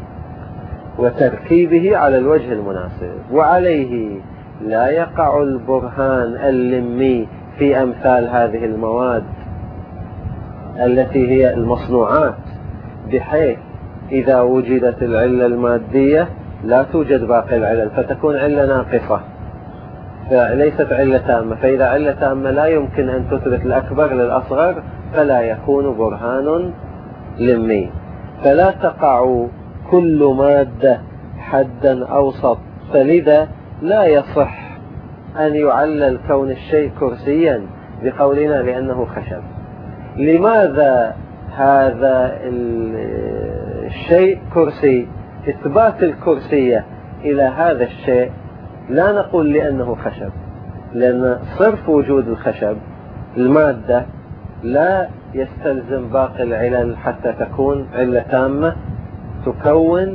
Speaker 1: وتركيبه على الوجه المناسب. وعليه لا يقع البرهان اللمي في أمثال هذه المواد التي هي المصنوعات، بحيث إذا وجدت العلة المادية لا توجد باقي العلل، فتكون علة ناقصة فليست علة تامة. فإذا علة تامة لا يمكن أن تثبت الأكبر للأصغر فلا يكون برهان لمي. فلا تقع كل مادة حدا أوسط، فلذا لا يصح أن يعلل كون الشيء كرسيا بقولنا لأنه خشب. لماذا هذا الشيء كرسي؟ إثبات الكرسية إلى هذا الشيء لا نقول لأنه خشب، لأن صرف وجود الخشب المادة لا يستلزم باقي العلل حتى تكون علة تامة تكون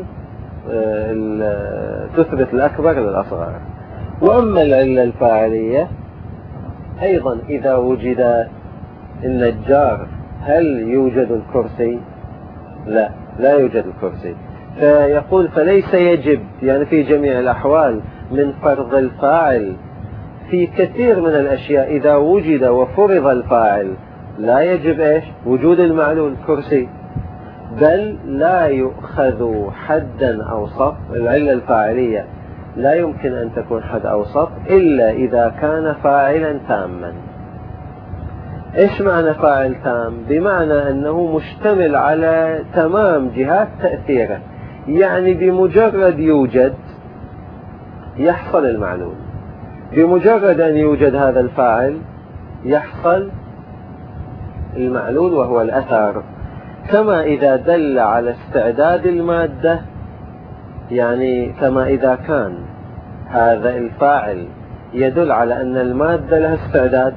Speaker 1: تثبت الأكبر للأصغر. وأما العلة الفاعلية أيضا إذا وجد النجار هل يوجد الكرسي؟ لا يوجد الكرسي. فيقول فليس يجب، يعني في جميع الأحوال من فرض الفاعل في كثير من الأشياء إذا وجد وفرض الفاعل لا يجب إيش؟ وجود المعلول كرسي، بل لا يؤخذ حدا أوسط. العلة الفاعلية لا يمكن أن تكون حد أوسط إلا إذا كان فاعلا تاما. إيش معنى فاعل تام؟ بمعنى أنه مشتمل على تمام جهات تأثيره، يعني بمجرد يوجد يحصل المعلول، بمجرد أن يوجد هذا الفاعل يحصل المعلول وهو الأثر. كما إذا دل على استعداد المادة، يعني كما إذا كان هذا الفاعل يدل على أن المادة لها استعداد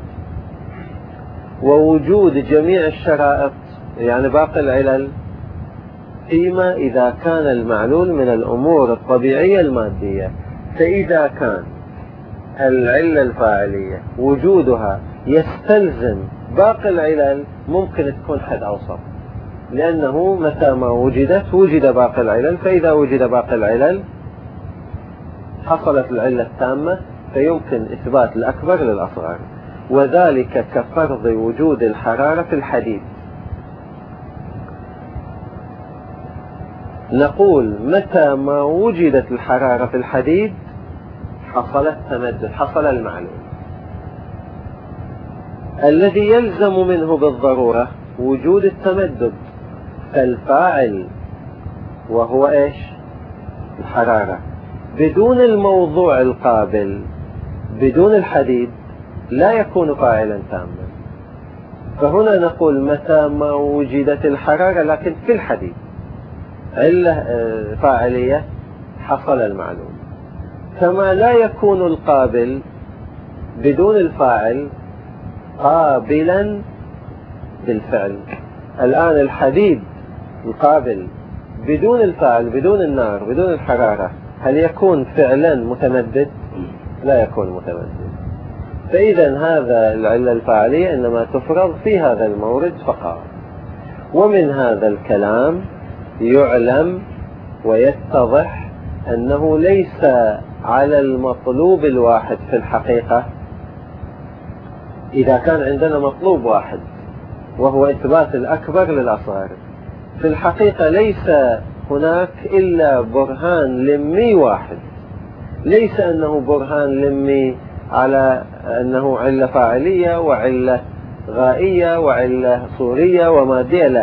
Speaker 1: ووجود جميع الشرائط، يعني باقي العلل، فيما إذا كان المعلول من الأمور الطبيعية المادية. فإذا كان العلة الفاعلية وجودها يستلزم باقي العلل ممكن تكون حد أوسط، لأنه متى ما وجدت وجد باقي العلل، فإذا وجد باقي العلل حصلت العلة التامة فيمكن إثبات الأكبر للأصغر. وذلك كفرض وجود الحرارة في الحديد. نقول متى ما وجدت الحرارة في الحديد حصل التمدد، حصل المعلول. الذي يلزم منه بالضرورة وجود التمدد، فالفاعل وهو إيش؟ الحرارة. بدون الموضوع القابل، بدون الحديد، لا يكون فاعلا تاما. فهنا نقول متى ما وجدت الحرارة لكن في الحديد علة فاعلية حصل المعلوم. كما لا يكون القابل بدون الفاعل قابلا بالفعل. الآن الحديد القابل بدون الفاعل، بدون النار، بدون الحرارة، هل يكون فعلا متمدد؟ لا يكون متمدد. فإذا هذا العلة الفاعلية إنما تفرض في هذا المورد فقط. ومن هذا الكلام يعلم ويتضح أنه ليس على المطلوب الواحد في الحقيقة. إذا كان عندنا مطلوب واحد وهو إثبات الأكبر للأصغر، في الحقيقة ليس هناك إلا برهان لمي واحد. ليس أنه برهان لمي على أنه علة فاعلية وعلة غائية وعلة صورية ومادية، لا،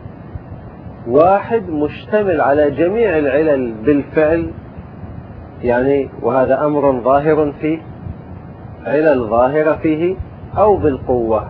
Speaker 1: واحد مشتمل على جميع العلل بالفعل، يعني وهذا أمر ظاهر فيه، علل ظاهرة فيه، أو بالقوة.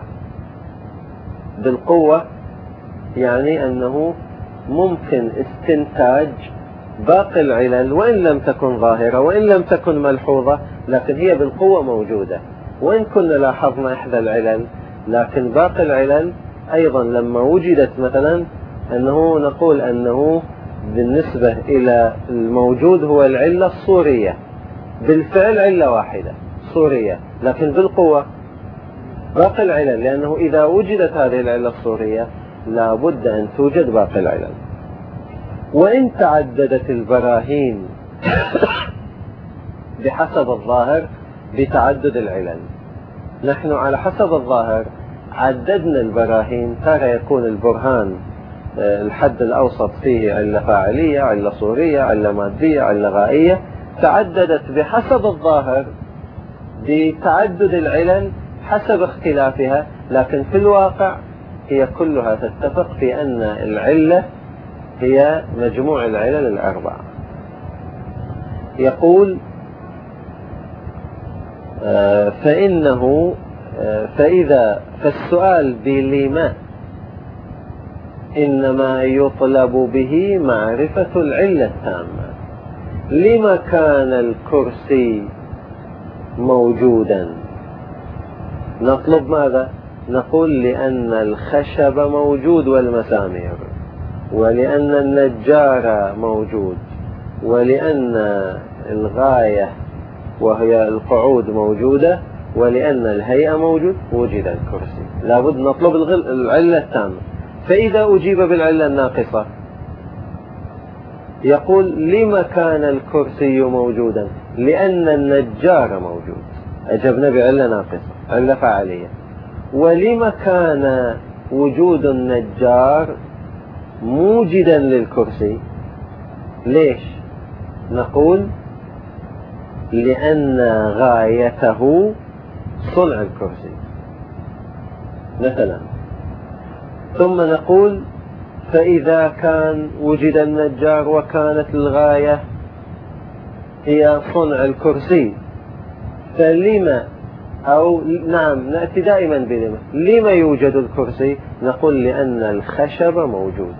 Speaker 1: بالقوة يعني أنه ممكن استنتاج باقي العلل وإن لم تكن ظاهرة وإن لم تكن ملحوظة، لكن هي بالقوة موجودة. وإن كنا لاحظنا إحدى العلل لكن باقي العلل أيضا لما وجدت، مثلا أنه نقول أنه بالنسبة إلى الموجود هو العلة الصورية، بالفعل علة واحدة صورية، لكن بالقوة باقي العلل، لأنه إذا وجدت هذه العلة الصورية لا بد أن توجد باقي العلل. وإن تعددت البراهين بحسب الظاهر بتعدد العلل، نحن على حسب الظاهر عددنا البراهين، ترى يكون البرهان الحد الأوسط فيه علة فاعلية، علة صورية، علة مادية، علة غائية، تعددت بحسب الظاهر بتعدد العلل حسب اختلافها، لكن في الواقع هي كلها تتفق في أن العلة هي مجموع العلل الأربعة. يقول فالسؤال بلما إنما يطلب به معرفة العلة التامة. لما كان الكرسي موجودا؟ نطلب ماذا؟ نقول لأن الخشب موجود والمسامير، ولأن النجار موجود، ولأن الغاية وهي القعود موجودة، ولأن الهيئة موجود، وجد الكرسي. لابد نطلب العلة التامة. فإذا أجيب بالعلة الناقصة يقول لما كان الكرسي موجودا؟ لأن النجار موجود، أجبنا بعلة ناقصة، علة فاعلية. ولما كان وجود النجار موجدا للكرسي؟ ليش؟ نقول لأن غايته صنع الكرسي مثلا. ثم نقول فإذا كان وجد النجار وكانت الغاية هي صنع الكرسي، فلما نأتي دائما بلما. لما يوجد الكرسي؟ نقول لأن الخشب موجود.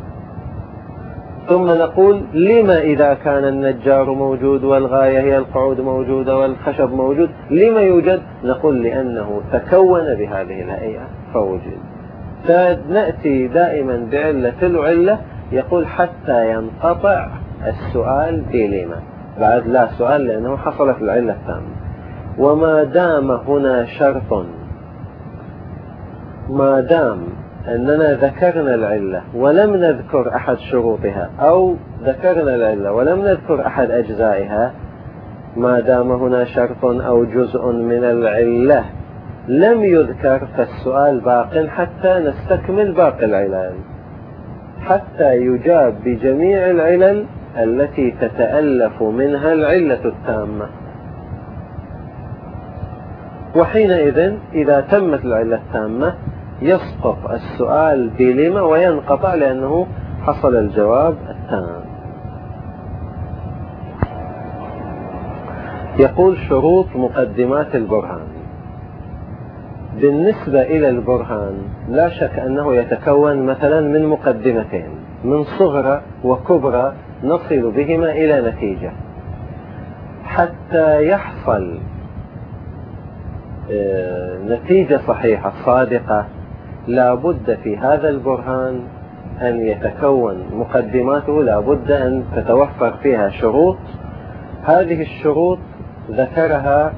Speaker 1: ثم نقول لما إذا كان النجار موجود والغاية هي القعود موجودة والخشب موجود لما يوجد؟ نقول لأنه تكون بهذه الهيئة فوجد. فنأتي دائما بعلة العلة. يقول حتى ينقطع السؤال بلما، بعد لا سؤال لأنه حصلت العلة التامة. وما دام هنا شرط، ما دام أننا ذكرنا العلة ولم نذكر أحد شروطها، أو ذكرنا العلة ولم نذكر أحد أجزائها، ما دام هنا شرط أو جزء من العلة لم يذكر فالسؤال باق حتى نستكمل باقي العلل، حتى يجاب بجميع العلل التي تتألف منها العلة التامة. وحينئذ إذا تمت العلة التامة يسقط السؤال بلما وينقطع لأنه حصل الجواب التام. يقول شروط مقدمات البرهان. بالنسبة إلى البرهان لا شك أنه يتكون مثلا من مقدمتين، من صغرى وكبرى نصل بهما إلى نتيجة. حتى يحصل نتيجة صحيحة صادقة لا بد في هذا البرهان أن يتكون مقدماته، لا بد أن تتوفر فيها شروط. هذه الشروط ذكرها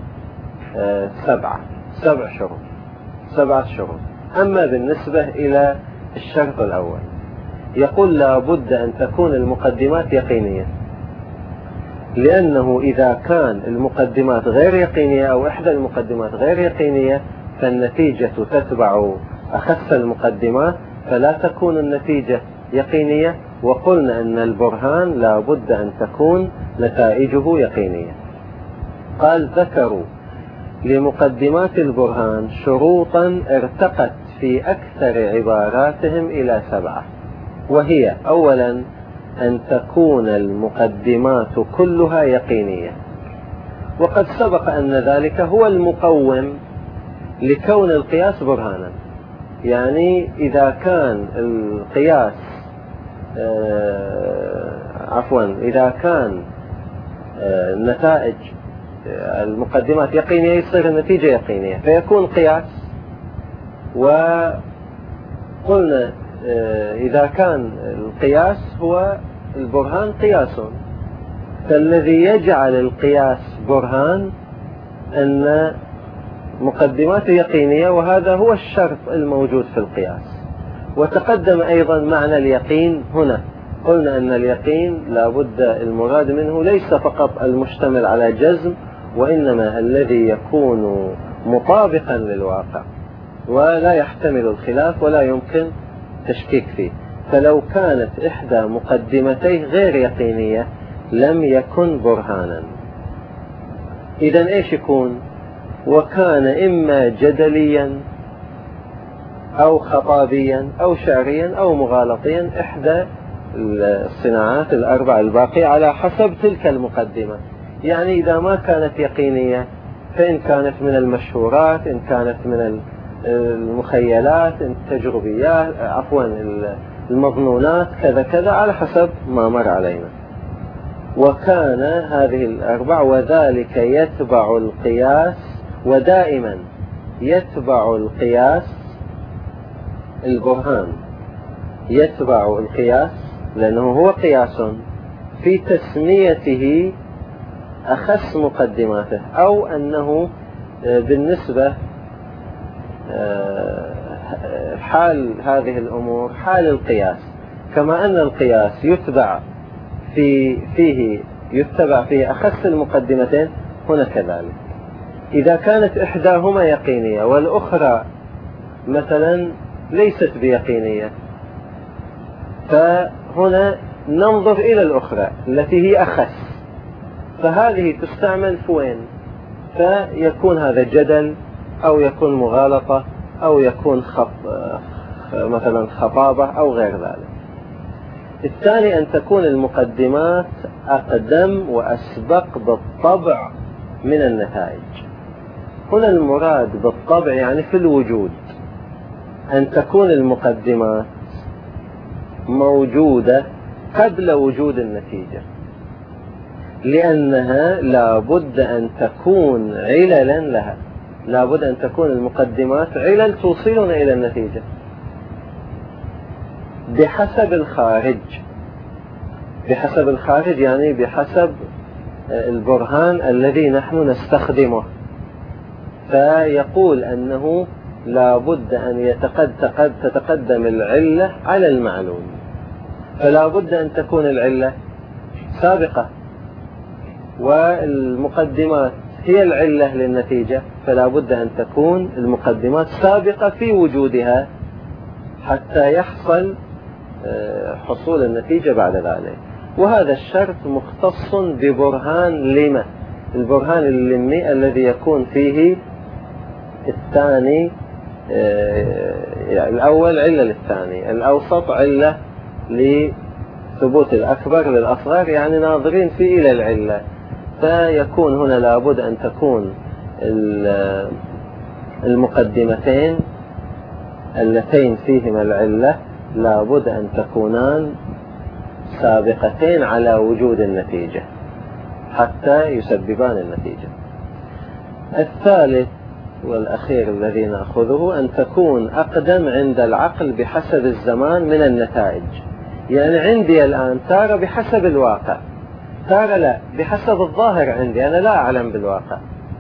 Speaker 1: سبعة شروط. أما بالنسبة إلى الشرط الأول يقول لا بد أن تكون المقدمات يقينية، لأنه إذا كان المقدمات غير يقينية أو إحدى المقدمات غير يقينية فالنتيجة تتبع أخف المقدمات، فلا تكون النتيجة يقينية. وقلنا أن البرهان لا بد أن تكون نتائجه يقينية. قال ذكروا لمقدمات البرهان شروطا ارتقت في أكثر عباراتهم إلى 7، وهي أولا أن تكون المقدمات كلها يقينية، وقد سبق أن ذلك هو المقوم لكون القياس برهانا. يعني إذا كان القياس إذا كان النتائج المقدمات يقينية يصير النتيجة يقينية فيكون قياس. وقلنا إذا كان القياس هو البرهان قياس، فالذي يجعل القياس برهان أن مقدمات يقينية، وهذا هو الشرط الموجود في القياس. وتقدم أيضا معنى اليقين هنا. قلنا أن اليقين لا بد المراد منه ليس فقط المشتمل على جزم، وإنما الذي يكون مطابقا للواقع ولا يحتمل الخلاف ولا يمكن تشكيك فيه. فلو كانت إحدى مقدمتيه غير يقينية لم يكن برهانا. إذن إيش يكون؟ وكان إما جدليا أو خطابيا أو شعريا أو مغالطيا، إحدى الصناعات الأربع الباقية على حسب تلك المقدمة. يعني إذا ما كانت يقينية فإن كانت من المشهورات، إن كانت من المخيلات، التجربيات، عفوا المظنونات، كذا كذا على حسب ما مر علينا. وكان هذه الأربع، وذلك يتبع القياس، ودائما يتبع القياس البرهان، يتبع القياس لأنه هو قياس في تسميته أخص مقدماته، أو أنه بالنسبة حال هذه الأمور حال القياس، كما أن القياس يتبع فيه أخص المقدمتين، هنا كذلك. إذا كانت إحداهما يقينية والأخرى مثلا ليست بيقينية، فهنا ننظر إلى الأخرى التي هي أخص، فهذه تستعمل فوين؟ فيكون هذا جدل أو يكون مغالطة أو يكون مثلا خطابة أو غير ذلك. الثاني أن تكون المقدمات أقدم وأسبق بالطبع من النتائج. هنا المراد بالطبع يعني في الوجود، أن تكون المقدمات موجودة قبل وجود النتيجة، لأنها لابد أن تكون عللا لها، لابد أن تكون المقدمات علل توصلنا إلى النتيجة بحسب الخارج. بحسب الخارج يعني بحسب البرهان الذي نحن نستخدمه. فيقول أنه لابد أن تتقدم العلة على المعلوم، فلا بد أن تكون العلة سابقة، والمقدمات هي العلة للنتيجة، فلا بد أن تكون المقدمات سابقة في وجودها حتى يحصل حصول النتيجة بعد ذلك. وهذا الشرط مختص ببرهان لما، البرهان اللمي الذي يكون فيه الثاني، يعني الأول علة للثاني، الأوسط علة لثبوت الأكبر للأصغر، يعني ناظرين فيه إلى العلة. فيكون هنا لابد أن تكون المقدمتين اللتين فيهما العلة لابد أن تكونان سابقتين على وجود النتيجة حتى يسببان النتيجة. الثالث والأخير الذي نأخذه أن تكون أقدم عند العقل بحسب الزمان من النتائج. يعني عندي الآن تارة بحسب الواقع، تارة لا بحسب الظاهر عندي، أنا لا أعلم بالواقع.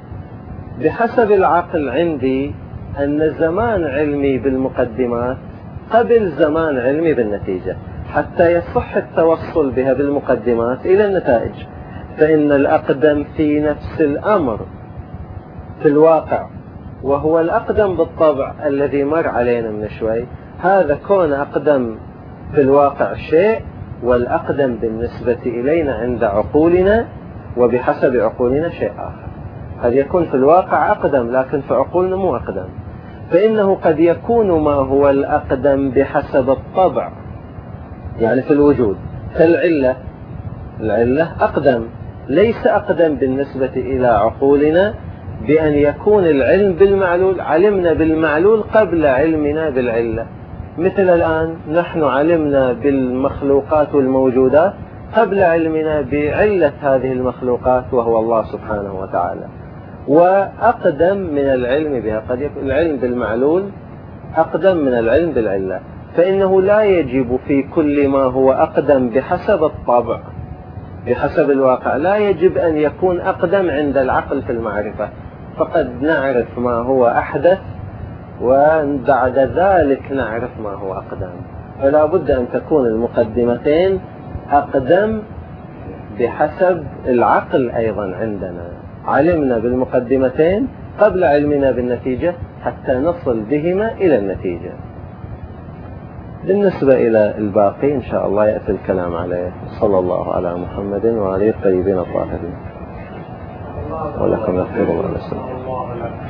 Speaker 1: بحسب العقل عندي أن زمان علمي بالمقدمات قبل زمان علمي بالنتيجة حتى يصح التوصل بها بالمقدمات إلى النتائج. فإن الأقدم في نفس الأمر في الواقع، وهو الأقدم بالطبع الذي مر علينا من شوي، هذا كون أقدم في الواقع شيء، والأقدم بالنسبة إلينا عند عقولنا وبحسب عقولنا شيء آخر. قد يكون في الواقع أقدم لكن في عقولنا مو أقدم. فإنه قد يكون ما هو الأقدم بحسب الطبع يعني في الوجود كالعلة، العلة أقدم، ليس أقدم بالنسبة إلى عقولنا بأن يكون العلم بالمعلول، علمنا بالمعلول قبل علمنا بالعلة. مثل الآن نحن علمنا بالمخلوقات والموجودات قبل علمنا بعلة هذه المخلوقات وهو الله سبحانه وتعالى، وأقدم من العلم بها. قد يكون العلم بالمعلول أقدم من العلم بالعلة. فإنه لا يجب في كل ما هو أقدم بحسب الطبع بحسب الواقع لا يجب أن يكون أقدم عند العقل في المعرفة، فقد نعرف ما هو أحدث وبعد ذلك نعرف ما هو أقدم. فلا بد أن تكون المقدمتين أقدم بحسب العقل. أيضا عندنا علمنا بالمقدمتين قبل علمنا بالنتيجة حتى نصل بهما إلى النتيجة. بالنسبة إلى الباقي إن شاء الله يأتي الكلام عليه. صلى الله على محمد وعلى الطيبين الطاهرين. ولكم يغفر الله لكم.